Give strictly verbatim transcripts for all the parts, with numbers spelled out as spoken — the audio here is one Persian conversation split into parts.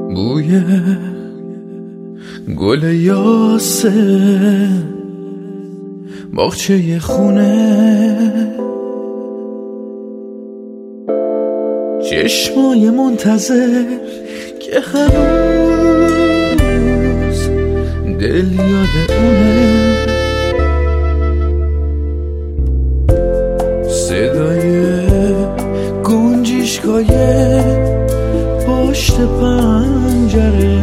بوی گل یاسه باغچه خونه، چشمای منتظر که هنوز دل یاد اونه، صدای گنجشگاه پشت پنجره،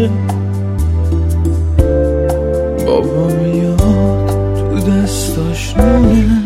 بابا میاد تو دستاش نونه.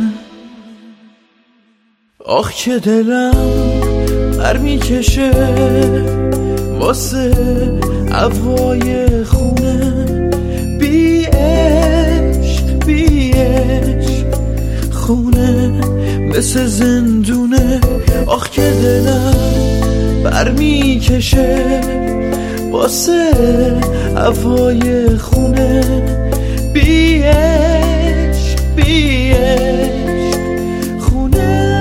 آخ که دلم بر میکشه واسه هوای خونه، بی عشق بی عشق خونه مثل زندونه. آخ که دلم بر میکشه واسه هوای خونه، بی عشق بی عشق خونه.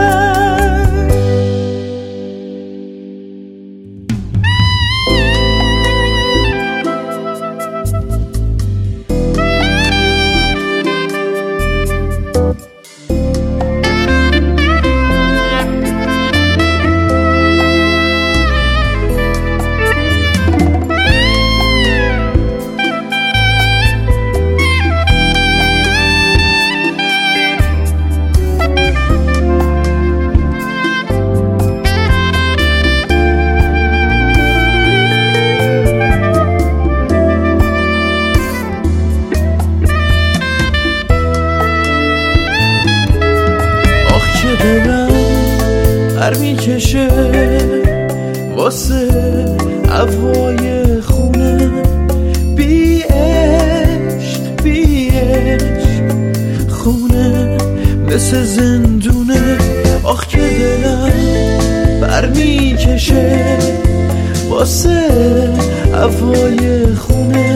بر میکشه واسه هوای خونه، بی عشق بی عشق خونه مثل زندونه. آخ که دلم بر میکشه واسه هوای خونه،